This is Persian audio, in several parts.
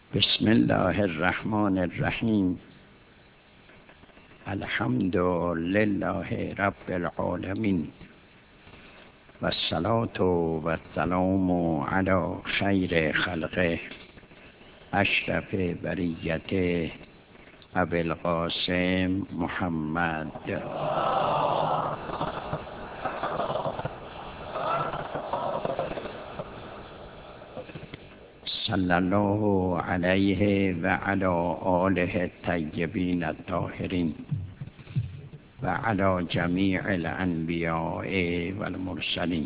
بسم الله الرحمن الرحیم. الحمد لله رب العالمین و الصلاة و السلام علی خیر خلقه اشرف بریته ابی القاسم محمد صلی الله علیه و علی آله الطیبین الطاهرین و علی جمیع الانبیاء والمرسلین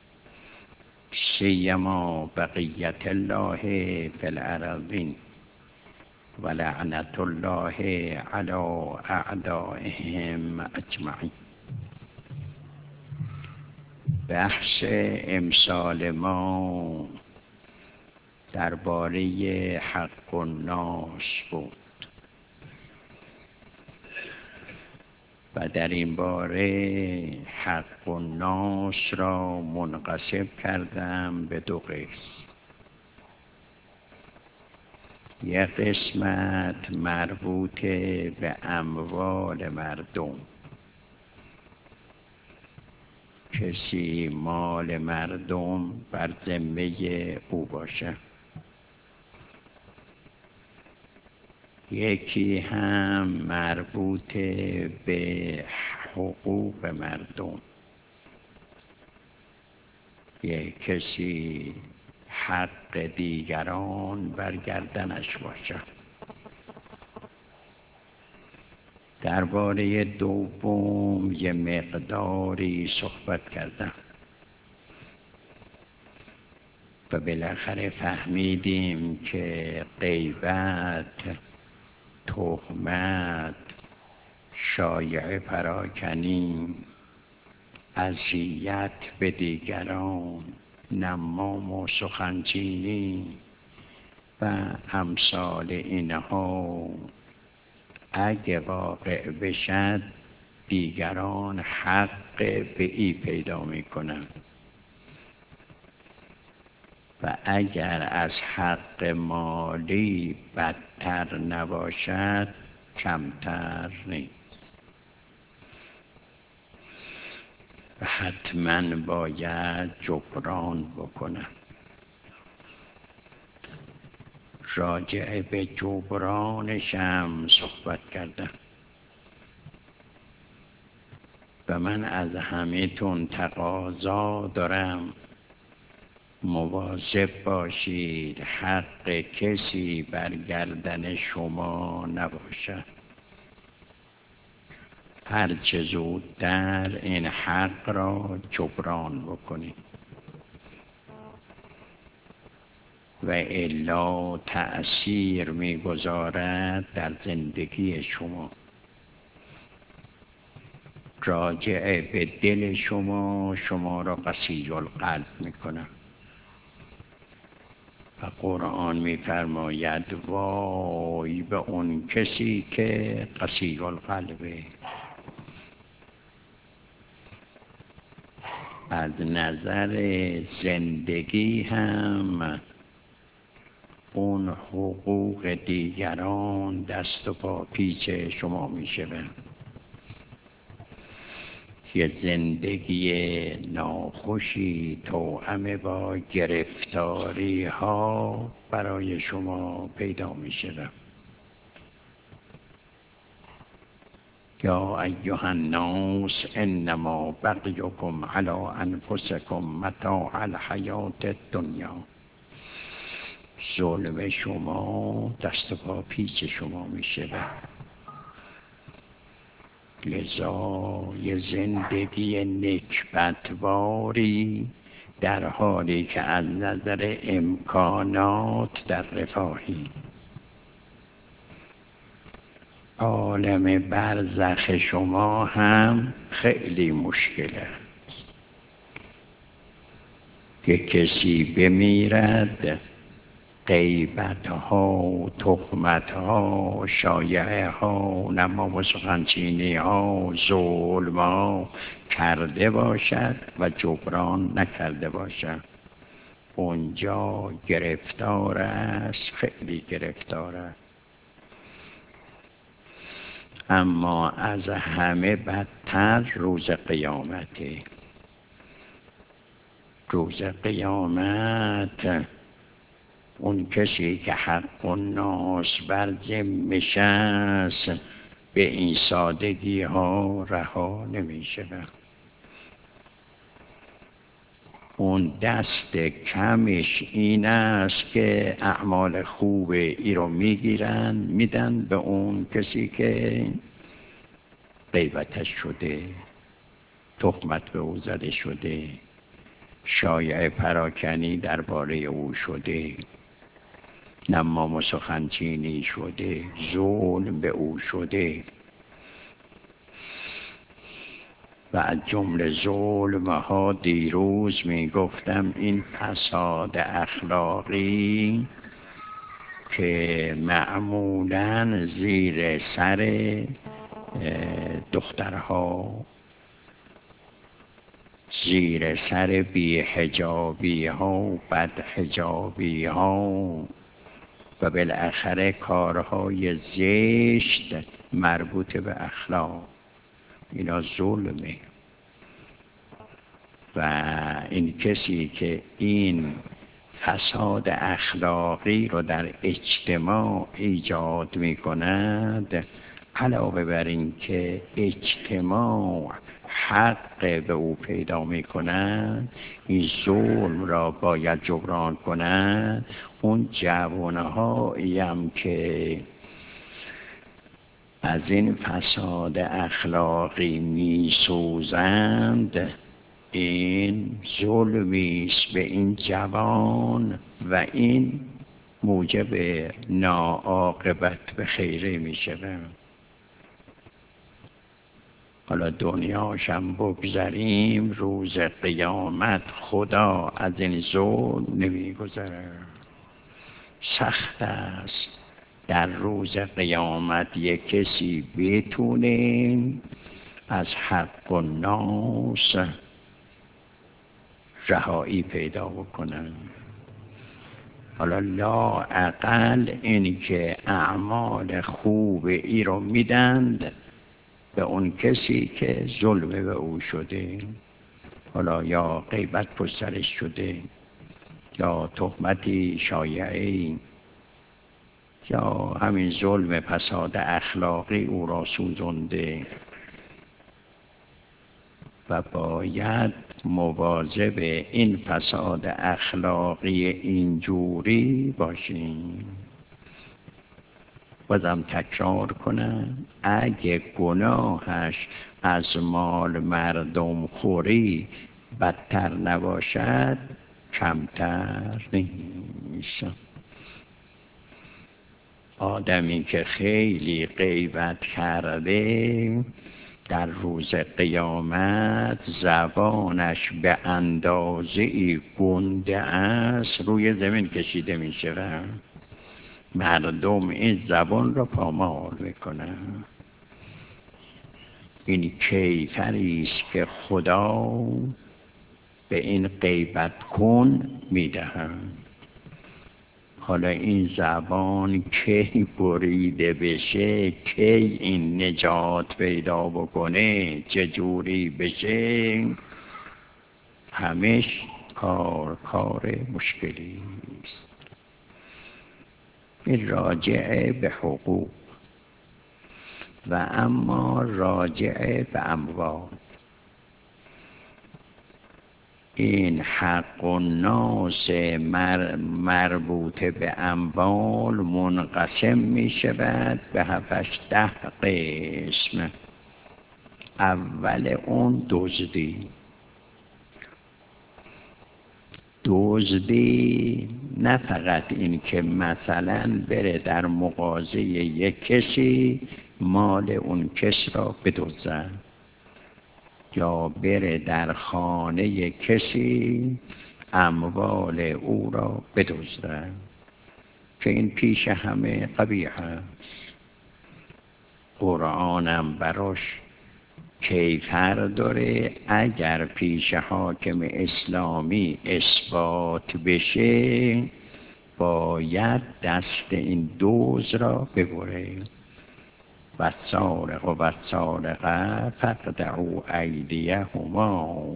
سیما بقیت الله فی الارضین و لعنت الله علی اعدائهم اجمعین. بحث امسال ما درباره حق الناس بود و در این باره حق الناس را منقسم کردم به دو قسم. یک قسمت مربوط به اموال مردم، کسی مال مردم بر ذمه او باشه. یکی هم مربوط به حقوق مردم، یک کسی حق دیگران بر گردنش باشه. درباره دوم یه مقداری صحبت کردم و بالاخره فهمیدیم که غیبت، تهمت، شایعه پراکنی، اذیت به دیگران، نمام و سخنچینی و امثال اینها اگه واقع بشد دیگران حق به ای پیدا میکنن و اگر از حق مالی بدتر نباشد کمتر نیست و حتما باید جبران بکنن. راجع به جبرانش هم صحبت کردم و من از همه‌تون تقاضا دارم مواظب باشید حق کسی بر گردن شما نباشد. هرچه زودتر این حق را جبران بکنید و الا تأثیر می‌گذارد در زندگی شما، راجع به دل شما را قسی القلب می‌کند و قرآن می‌فرماید وای به اون کسی که قسی القلبه. از نظر زندگی هم اون حقوق دیگران دست و پا پیچ شما میشه. یه زندگی ناخوشی توأم با گرفتاری ها برای شما پیدا میشه. یا ایها الناس انما بغیکم علی انفسکم متاع الحیات الدنیا. ظلم شما دست و پا پیچ شما میشه. لذا یه زندگی نکبتواری در حالی که از نظر امکانات در رفاهی. عالم برزخ شما هم خیلی مشکله. که کسی بمیرد غیبت ها، تهمت ها، شایعه ها، نمام و سخنچینی ها، ظلم ها کرده باشد و جبران نکرده باشد اونجا گرفتار است، خیلی گرفتار است. اما از همه بدتر روز قیامته. روز قیامت اون کسی که حق الناس بر ذمه‌ش است به این سادگی ها رها نمی شود. اون دست کمش این است که اعمال خوب ای رو میگیرن میدن به اون کسی که غیبتش شده، تهمت به او زده شده، شایعه پراکنی درباره او شده، نمام و سخنچینی شده، ظلم به او شده. و از جمله ظلم ها دیروز می گفتم این فساد اخلاقی که معمولاً زیر سر دخترها، زیر سر بی حجابی ها و بد حجابی ها و بالاخره کارهای زشت مربوط به اخلاق، اینا ظلمه. و این کسی که این فساد اخلاقی رو در اجتماع ایجاد می کند، علاوه بر این که اجتماع حق به او پیدا می کند، این ظلم را باید جبران کند. اون جوانهایی هم که از این فساد اخلاقی می سوزند، این ظلمی است به این جوان و این موجب ناعاقبت به خیره می شود. حالا دنیاشم بگذاریم، روز قیامت خدا از این ظلم نمی گذره. سخت است در روز قیامت یک کسی بتونه از حق الناس رهایی پیدا بکنن. حالا لااقل این که اعمال خوب ای رو میدند به اون کسی که ظلم به او شده، حالا یا غیبت پشت سرش شده، یا تهمتی شایعی، یا همین ظلم فساد اخلاقی او را سوزنده. و باید مواظب این فساد اخلاقی اینجوری باشیم. بازم تکرار کنم، اگه گناهش از مال مردم خوری بدتر نباشد کمتر نیست. آدمی که خیلی غیبت کرده در روز قیامت زبانش به اندازه‌ای گنده است روی زمین کشیده می شود. مردم این زبان را پامال میکنن. این کیفری است که خدا به این غیبت کن میدهد. حالا این زبان کی بریده بشه، کی این نجات پیدا بکنه، چجوری بشه، همش کار مشکلی است. این راجعه به حقوق و اما راجعه به اموال. این حق الناس مربوط به اموال منقسم می شود به 7-10 قسم. اول اون دزدی نه فقط این که مثلا بره در مغازه یک کسی مال اون کس را بدزدد، یا بره در خانه کسی اموال او را بدزدد، که این پیش همه قبیح است. قرآنم براش کیفر داره. اگر پیش حاکم اسلامی اثبات بشه باید دست این دوز را ببره. والسارق والسارقه فاقطعوا ایدیهما.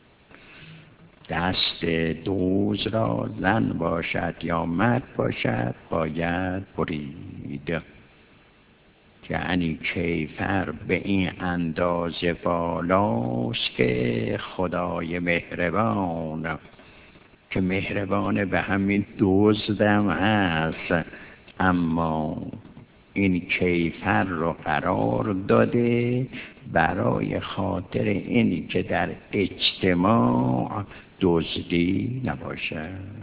دست دوز را زن باشد یا مرد باشد باید برید. یعنی کیفر به این اندازه بالاست که خدای مهربان که مهربان به همین دزدم هست، اما این کیفر رو قرار داده برای خاطر اینی که در اجتماع دزدی نباشد.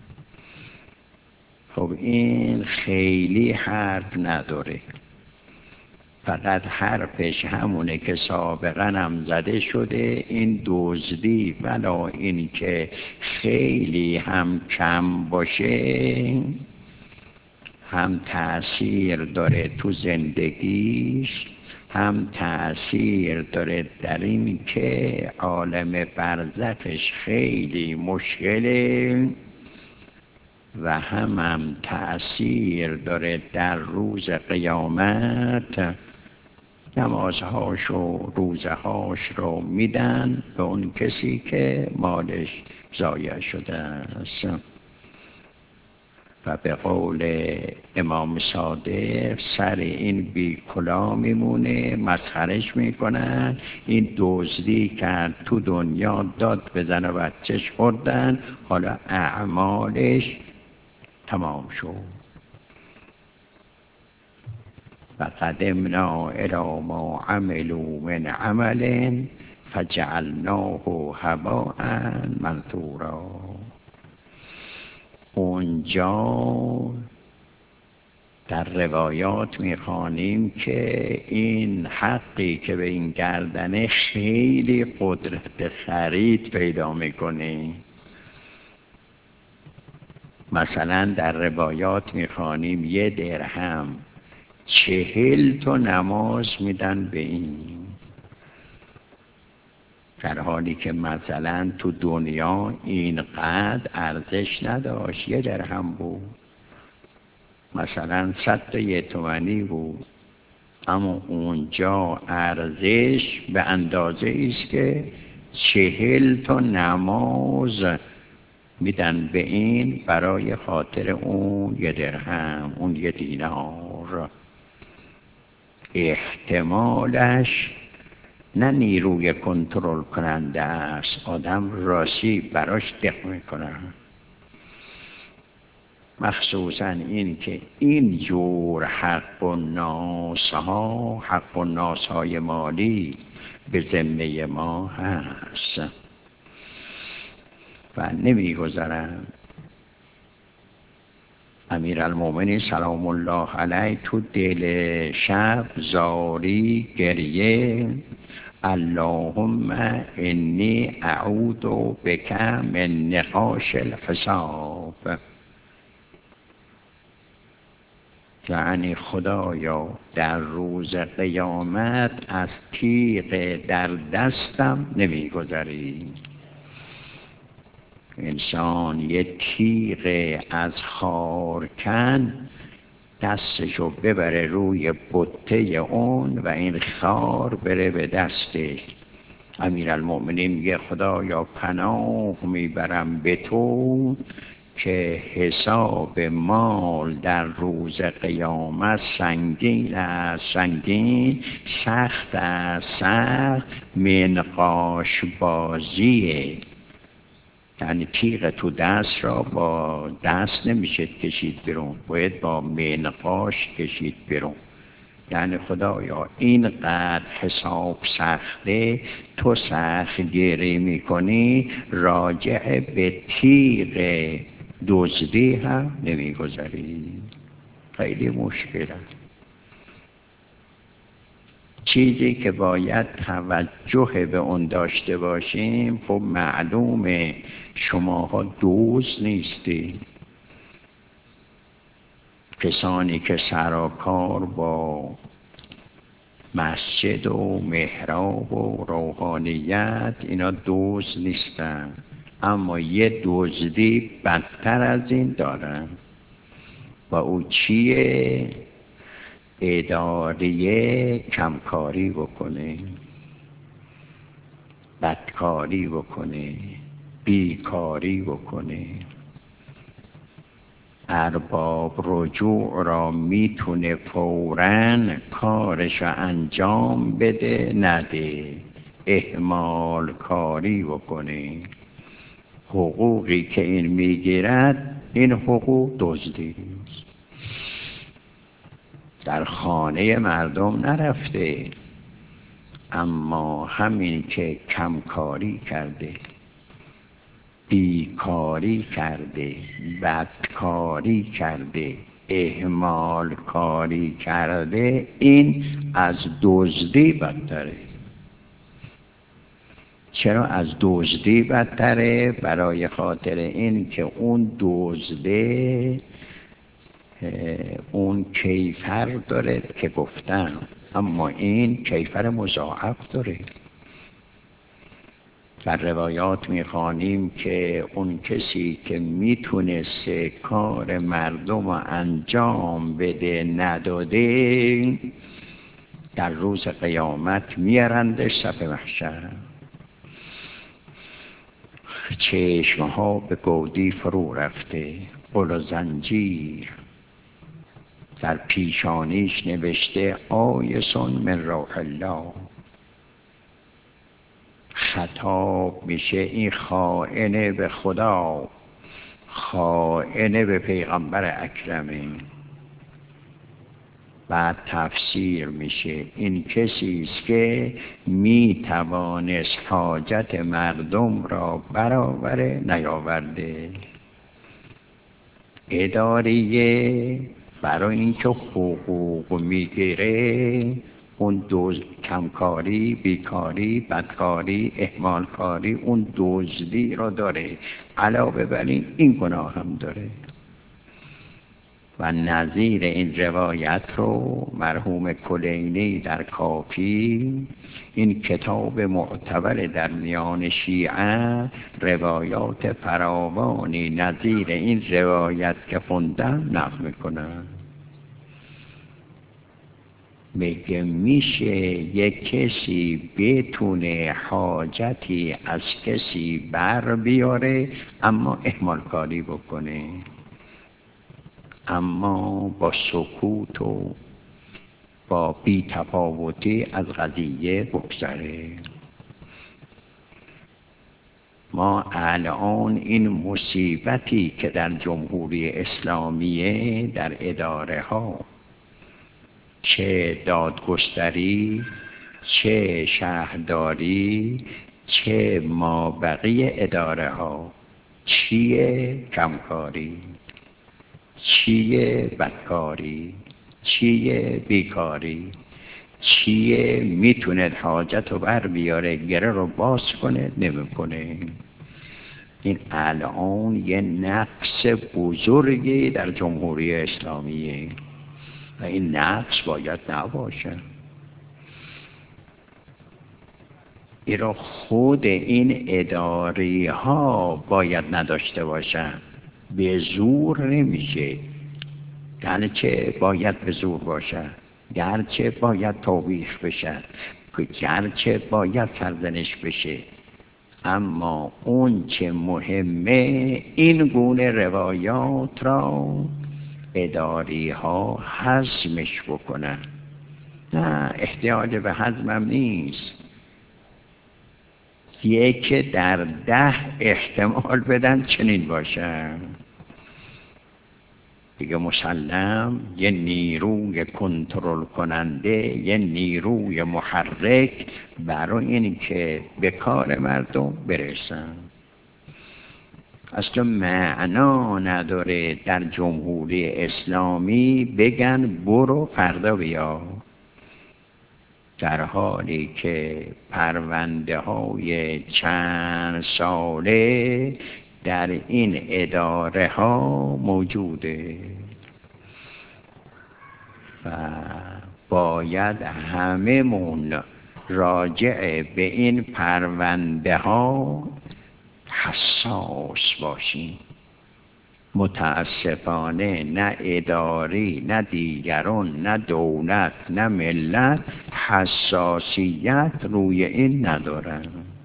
خب این خیلی حرف نداره، فقط حرفش همونه که سابقا هم زده شده. این دزدی ولا این که خیلی هم کم باشه هم تأثیر داره تو زندگیش، هم تأثیر داره در این که عالم برزخش خیلی مشکله و هم تأثیر داره در روز قیامت. نمازهاش و روزهاش رو میدن به اون کسی که مالش ضایع شده است. و به قول امام صادق سر این بی کلا میمونه، مسخرش میکنن. این دزدی کرد تو دنیا داد بزن و بچهش خوردن، حالا اعمالش تمام شد. و قدمنا الی ما عملوا من عمل فجعلناه هباء منثورا. اونجا در روایات میخوانیم که این حقی که به این گردنه خیلی قدرت خرید پیدا میکنه. مثلا در روایات میخوانیم 1 درهم 40 تا نماز میدن به این، در حالی که مثلا تو دنیا اینقدر ارزش نداشت. 1 درهم بود، مثلا 100 تا 1 تومانی بود، اما اونجا ارزش به اندازه ایست که 40 تا نماز میدن به این برای خاطر اون 1 درهم، اون 1 دینار. احتمالش نه نیروی کنترل کننده است، آدم راستی براش دق میکنه. مخصوصا این که این جور حق الناس های مالی به ذمه ما هست و نمیگذارن. امیرالمومنین سلام الله علیه تو دل شب زاری گریه اللهم انی اعوذ بک من نقاش الحساب. یعنی خدایا در روز قیامت از تیغ در دستم نمیگذری. انسان یه تیغ از خارکن دستشو ببره روی بطه اون و این خار بره به دستش. امیرالمومنین میگه خدایا پناه میبرم به تو که حساب مال در روز قیامت سنگین است، سنگین، سخت است، سخت، منقاش بازیه. یعنی تیغ تو دست را با دست نمیشه کشید بیرون، باید با منقاش کشید بیرون. یعنی خدایا اینقدر حساب سخته، تو سخت گیری میکنی، راجع به تیغ دزدی هم نمیگذاری. خیلی مشکله. چیزی که باید توجه به اون داشته باشیم، خب معلومه شماها دزد نیستید. کسانی که سراکار با مسجد و محراب و روحانیت اینا دزد نیستن، اما یه دزدی بدتر از این دارن و او چیه؟ اداره کمکاری بکنه، بدکاری بکنه، بیکاری بکنه. ارباب رجوع را میتونه فوراً کارش رو انجام بده نده، اهمال کاری بکنه. حقوقی که این میگیرد این حقوق دزدی در خانه مردم نرفته، اما همین که کمکاری کرده، بیکاری کرده، بدکاری کرده، اهمال کاری کرده، این از دزدی بدتره. چرا از دزدی بدتره؟ برای خاطر این که اون دزده اون کیفر داره که گفتم، اما این کیفر مضاعف داره. در روایات میخوانیم که اون کسی که میتونسته کار مردم رو انجام بده نداده، در روز قیامت میارندش صف محشر، چشمها به گودی فرو رفته، قل و زنجیر، در پیشانیش نوشته آیسون من روح الله. خطاب میشه این خائنه به خدا، خائنه به پیغمبر اکرمه. بعد تفسیر میشه این کسی است که میتوانست حاجت مردم را برآوره نیاورده. اداریه برای اینکه حقوق میگیره، اون کمکاری، بیکاری، بدکاری، اهمالکاری، اون دزدی را داره. علاوه بر این گناه هم داره. و نظیر این روایت رو مرحوم کلینی در کافی، این کتاب معتبر در میان شیعه، روایات فراوانی نظیر این روایت که خوندم نقل میکنن. میگه میشه یک کسی بتونه حاجتی از کسی بر بیاره اما اهمال کاری بکنه، اما با سکوت و با بی‌تفاوتی از قضیه بگذره. ما الان این مصیبتی که در جمهوری اسلامیه، در اداره ها، چه دادگستری، چه شهرداری، چه مابقی اداره ها، چیه؟ کمکاری، چیه؟ بدکاری، چیه؟ بیکاری، چیه؟ میتونه حاجت رو بر بیاره گره رو باز کنه نمیکنه. این الان یه نقص بزرگی در جمهوری اسلامیه و این نقص باید نباشه. این رو خود این اداری ها باید نداشته باشن. به زور نمیشه، گرچه باید به زور باشه، گرچه باید توبیخ بشه، گرچه باید سرزنش بشه، اما اون چه مهمه این گونه روایات را اداری ها هضمش بکنن. نه، احتیاج به هضمم نیست، یک در 10 احتمال بدن چنین باشه. دیگه مسلم یه نیروی کنترل کننده، یه نیروی محرک برای این که به کار مردم برسن. اصلا معنا نداره در جمهوری اسلامی بگن برو فردا بیا، در حالی که پرونده های چند ساله در این اداره ها موجوده و باید هممون راجع به این پرونده ها حساس باشیم. متاسفانه نه اداری، نه دیگران، نه دولت، نه ملت حساسیت روی این ندارن.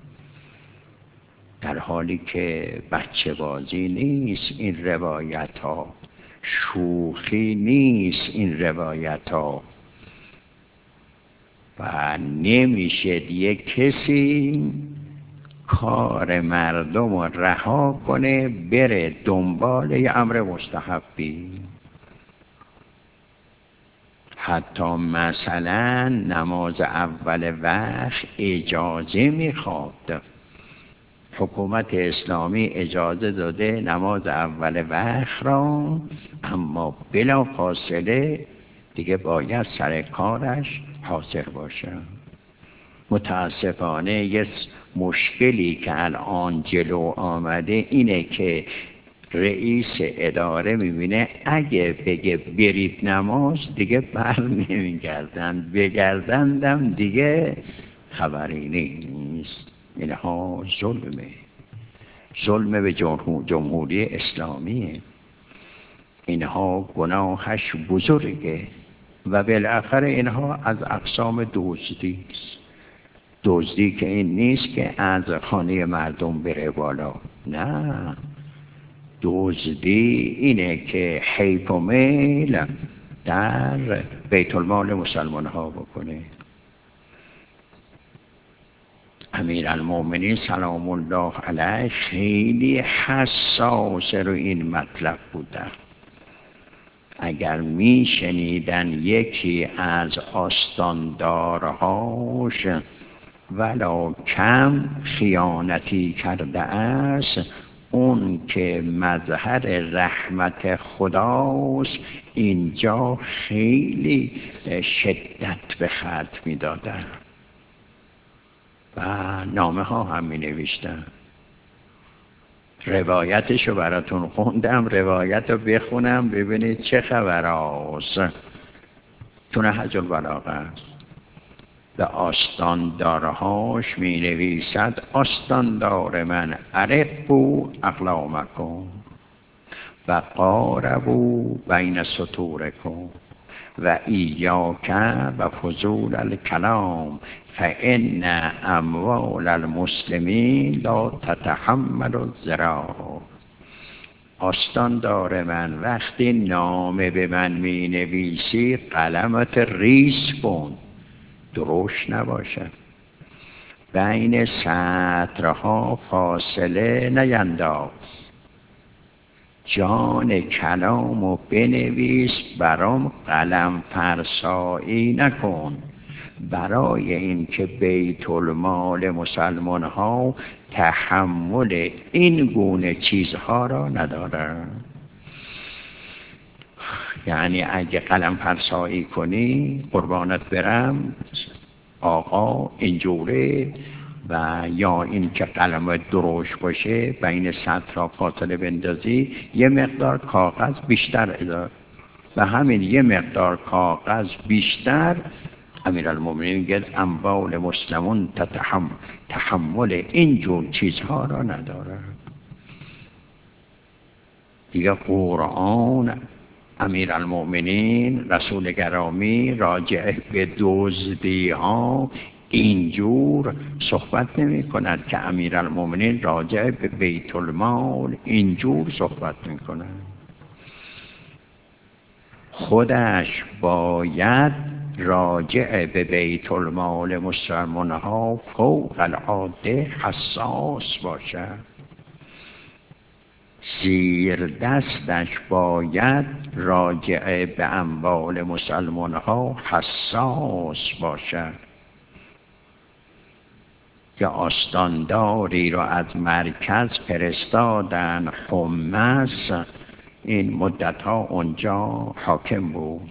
در حالی که بچه بازی نیست این روایت ها، شوخی نیست این روایت ها، و نمیشه یک کسی کار مردم رو رها کنه بره دنبال یه امر مستحبی. حتی مثلا نماز اول وقت اجازه میخواد. حکومت اسلامی اجازه داده نماز اول وقت را، اما بلا فاصله دیگه باید سر کارش حاضر باشه. متاسفانه یه مشکلی که الان جلو آمده اینه که رئیس اداره میبینه اگه بگه برید نماز دیگه بر نمیگردن، بگردندم دیگه خبری نیست. اینها ظلم به جمهوری اسلامیه. اینها گناهش بزرگه و بالاخره اینها از اقسام دزدی است. دزدی که این نیست که از خانه مردم بره بالا، نه، دزدی اینه که حیف و میل در بیت المال مسلمان ها بکنه. امیرالمومنین سلام الله علیه خیلی حساس رو این مطلب بودن. اگر می شنیدن یکی از آستاندارهاش ولو کم خیانتی کرده است، اون که مظهر رحمت خداست، اینجا خیلی شدت به خرج می دادن و نامه ها هم می نوشتن. روایتشو براتون خوندم، روایت رو بخونم ببینید چه خبر هاست. تو نهج البلاغه است. به آستاندارهاش می نویسد: آستاندار من عرفوا اقلامکم و قاربوا بین سطورکم و ایاک و فضول الکلام فان اموال المسلمین لا تتحمل الزراع. آستاندار من، وقتی نامه به من می نویسی قلمت ریز کن، درشت نباشه، بین سطرها فاصله نینداز، جان کلامو بنویس، برام قلم فرسایی نکن، برای اینکه بیت المال مسلمان ها تحمل این گونه چیزها را ندارن. یعنی اگه قلم فرسایی کنی قربانت برم آقا اینجوره، و یا این که قلم درشت باشه بین سطرها فاصله بندازی، یه مقدار کاغذ بیشتر اضافه و همین یه مقدار کاغذ بیشتر امیرالمومنین میگه اموال مسلمون تحمل اینجور چیزها را نداره. دیگه قرآن امیرالمومنین رسول گرامی راجع به دزدی ها اینجور صحبت نمی کند که امیرالمومنین راجع به بیت المال اینجور صحبت می کند. خودش باید راجع به بیت المال مسلمان ها فوق العاده حساس باشد. زیر دستش باید راجع به اموال مسلمان ها حساس باشد. که آستانداری را از مرکز فرستادن حمص، این مدت ها اونجا حاکم بود.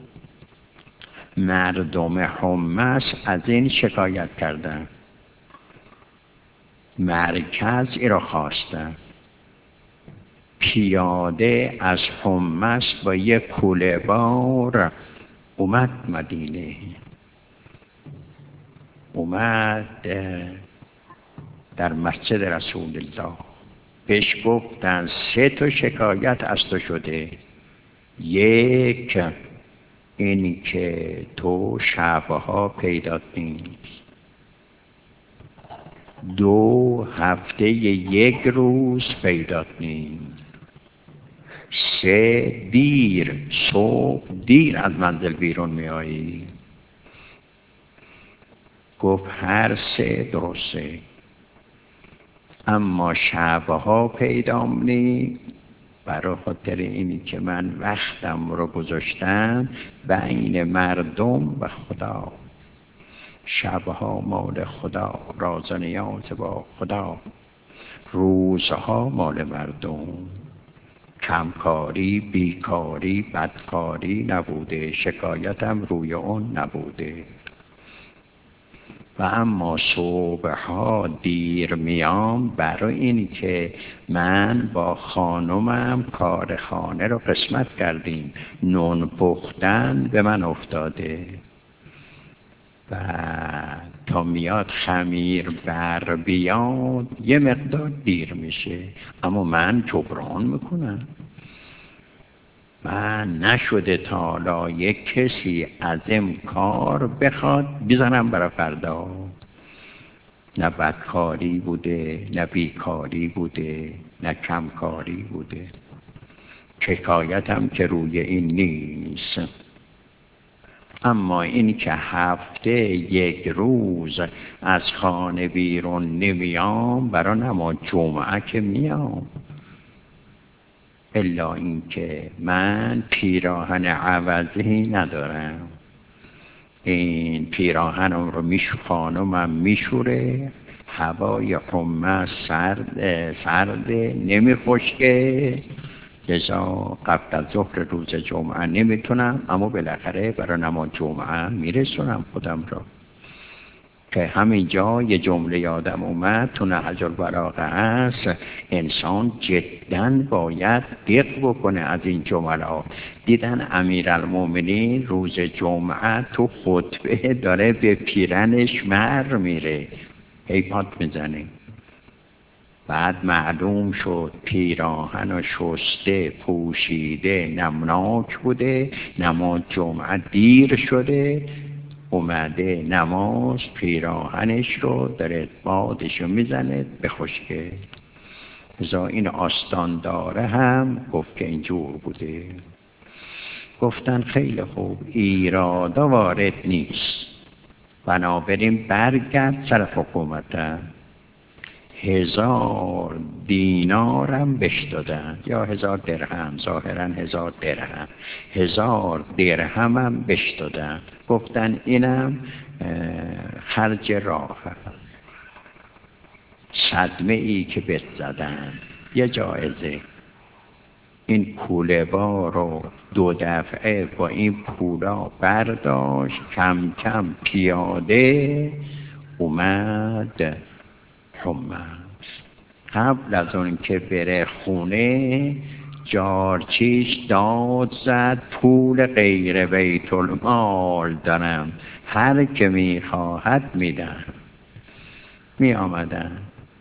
مردم حمص از این شکایت کردن، مرکز ای را خواستن. پیاده از حمص با یک کوله بار اومد مدینه، اومد در مسجد رسول الله. بهش گفتن 3 تا شکایت از تو شده. یک، این که تو شبها پیدات نیست. 2، هفته 1 روز پیدات نیست. 3، دیر، صبح دیر از منزل بیرون میایی. گفت هر 3 درسته، اما شبها پیدام نی برای خاطر اینی که من وقتم رو گذاشتم بین مردم و خدا. شبها مال خدا، راز و نیاز با خدا. روزها مال مردم. کمکاری، بیکاری، بدکاری نبوده، شکایتم روی اون نبوده. و اما صبحها دیر میام برای این که من با خانمم کار خانه رو قسمت کردیم، نون پختن به من افتاده و تا میاد خمیر بر بیاد یه مقدار دیر میشه، اما من جبران میکنم. من نشده تا حالا یک کسی از این کار بخواد بزنم برای فردا. نه بدکاری بوده، نه بیکاری بوده، نه کمکاری بوده. شکایتم که روی این نیست. اما این که هفته 1 روز از خانه بیرون نمیام، برای نماز جمعه که میام. الا این که من پیراهن عوضی ندارم. این پیراهنم رو خانمم میشوره، هوای حمه سرده نمیخشکه، لذا قبل از ظهر روز جمعه نمیتونم، اما بالاخره برای نماز جمعه میرسونم خودم رو. که همینجا یه جمله یادم اومد تو نهج البلاغه است، انسان جداً باید دق بکنه از این جملات. دیدن امیرالمومنین روز جمعه تو خطبه داره به پیرنش مر میره، هیپات میزنه. بعد معلوم شد پیراهن و شسته پوشیده نمناک بوده، نماز جمعه دیر شده، اومده نماز پیراهنش رو داره بادشو میزنه به خشکه. ازا این آستانداره هم گفت که اینجور بوده. گفتن خیلی خوب، ایرادا وارد نیست، بنابراین برگرد سر حکومتم. 1000 دینارم بهش دادن، یا 1000 درهم، ظاهرا 1000 درهم. 1000 درهمم بهش دادن. گفتن اینم خرج راه، صدمه ای که بهت زدن یه جایزه. این کوله بار رو 2 دفعه با این پولا برداشت، کم کم پیاده اومد حمص. قبل از اون که بره خونه جارچیش داد زد پول غیر بیت المال دارم، هر که میخواهد میدم. می آمدن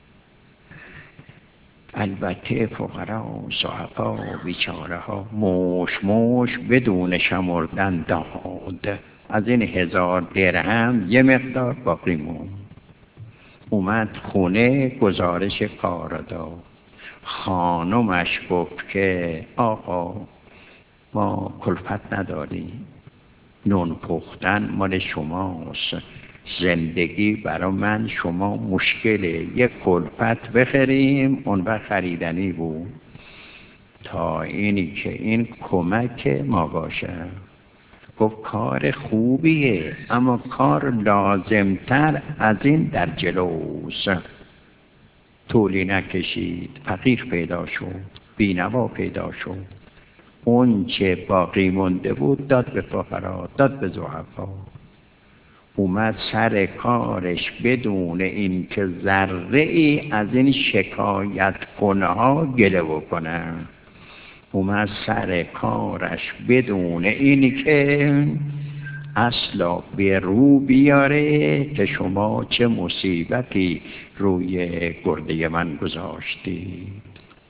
البته فقرا، ضعفا، بیچاره ها موش بدون شمردن داد. از این 1000 درهم یه مقدار باقی موند. اومد خونه گزارش کار داد. خانمش گفت که آقا ما کلفت نداریم، نون پختن مال شماست، زندگی برای من شما مشکله، یک کلفت بخریم. اون وقت خریدنی بود تا اینی که این کمک ما باشه. گفت کار خوبیه، اما کار لازمتر از این در جلوست. طولی نکشید، فقیر پیدا شد، بینوا پیدا شد. اون چه باقی مونده بود داد به فقرا، داد به ضعفا. اومد سر کارش بدون این که ذره ای از این شکایت کنه ها گله بکنن. اومد سر کارش بدون اینی که اصلا به رو بیاره که شما چه مصیبتی روی گرده من گذاشتید.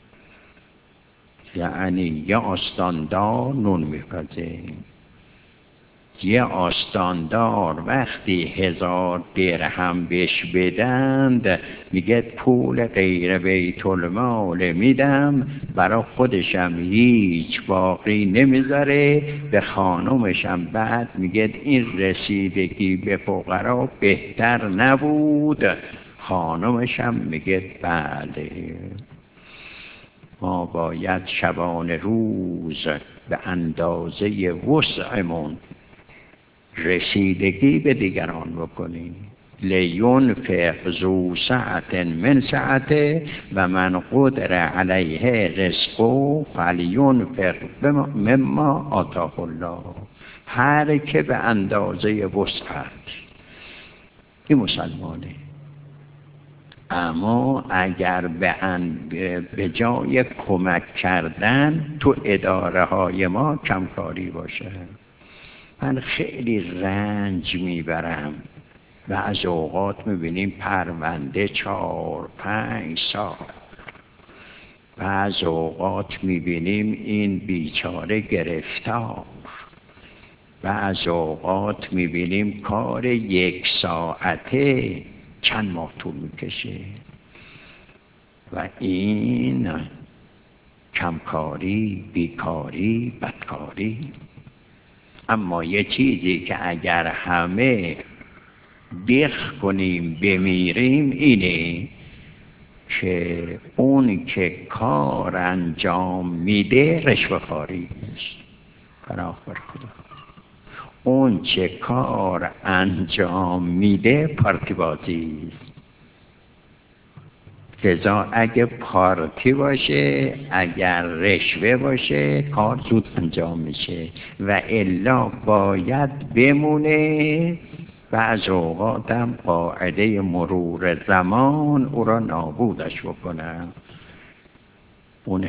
یعنی یه آستاندار نون میپزه، یه آستاندار وقتی 1000 درهم بهش بدند میگه پول غیر بیت المال میدم، برای خودشم هیچ باقی نمیذاره، به خانومشم بعد میگه این رسیدگی به فقرا بهتر نبود. خانومشم میگه بله. ما باید شبانه روز به اندازه وسعمون رسیدگی به دیگران بکنیم. لینفق ذو سعة من سعته و من قدر علیه رزقه فلینفق مما آتاه الله. هر که به اندازه وسعت، این مسلمانه. اما اگر به جای کمک کردن تو اداره های ما کمکاری باشه، من خیلی رنج میبرم و از اوقات میبینیم پرونده 4-5 سال، و از اوقات میبینیم این بیچاره گرفتار، و از اوقات میبینیم کار 1 ساعته چند ماه طول میکشه. و این کمکاری، بیکاری، بدکاری. اما یه چیزی که اگر همه بیخ کنیم بمیریم اینه که اون که کار انجام میده رشوه‌خواری است. پناه بر خدا. اون چه کار انجام میده پارتی بازی است. لذا اگه پارتی باشه، اگر رشوه باشه، کار زود انجام میشه و الا باید بمونه. و از اوقات هم قاعده مرور زمان او را نابودش بکنه. اون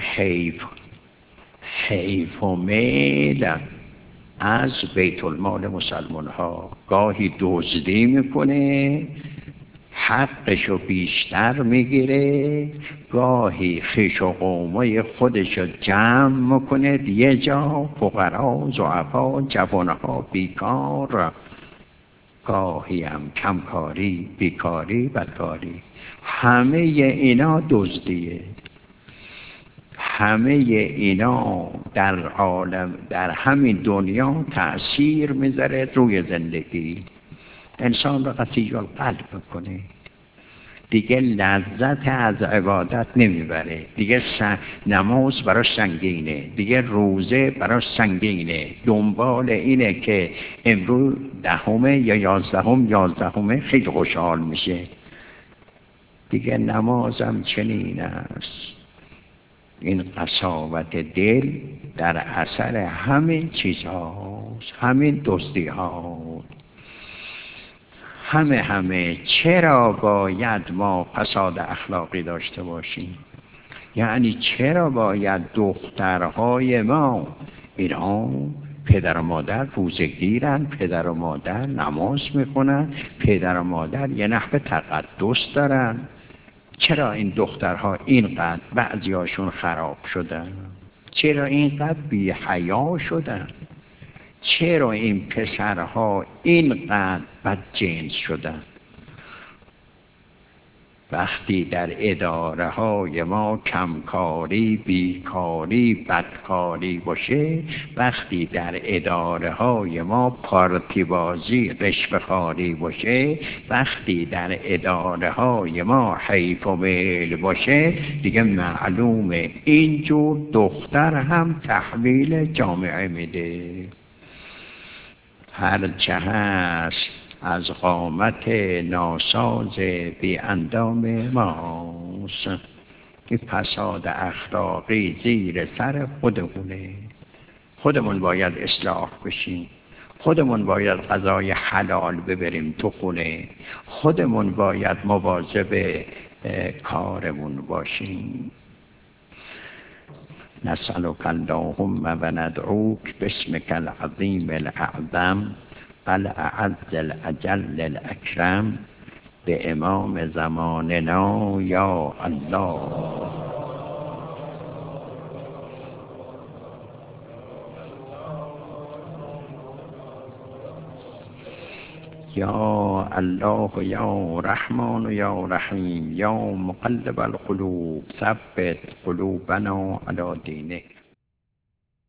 حیف و میل از بیت المال مسلمان ها گاهی دزدی میکنه، حقشو بیشتر میگیره، گاهی خویش و قومای خودشو جمع میکنه یه جا، فقرا، ضعفا، جوانها بیکار، گاهی هم کمکاری، بیکاری، بدکاری. همه اینا دزدیه. همه اینا در عالم، در همین دنیا تأثیر میذاره روی زندگی. انسان را قسیج القلب میکنه، دیگه لذت از عبادت نمیبره، دیگه نماز براش سنگینه، دیگه روزه براش سنگینه، دنبال اینه که امروز 10 یا 11 خیلی خوشحال میشه. دیگه نمازم چنین است. این قساوت دل در اثر همین چیزهاست، همین دزدی ها. همه چرا باید ما فساد اخلاقی داشته باشیم؟ یعنی چرا باید دخترهای ما، اینا پدر و مادر روزه گیرن، پدر و مادر نماز میخونن، پدر و مادر یه نحو تقدس دارن، چرا این دخترها اینقدر بعضیاشون خراب شدن؟ چرا اینقدر بی حیا شدن؟ چرا این پسرها اینقدر بدجنس شدن؟ وقتی در اداره های ما کمکاری، بیکاری، بدکاری باشه، وقتی در اداره های ما پارتی بازی، رشوه‌خواری باشه، وقتی در اداره های ما حیف و میل باشه، دیگه معلومه اینجور دختر هم تحویل جامعه میده. هرچه هست از قامت ناساز بی اندام ماست. این فساد اخلاقی زیر سر خودمونه. خودمون باید اصلاح بشیم، خودمون باید غذای حلال ببریم تو خونه، خودمون باید مواظب کارمون باشیم. نسألك اللهم و ندعوک باسمك العظیم الاعظم الاعز الاجل الاکرم به امام زماننا یا الله. یا الله یا رحمان یا رحیم یا مقلب القلوب ثبت قلوبنا علی دینک.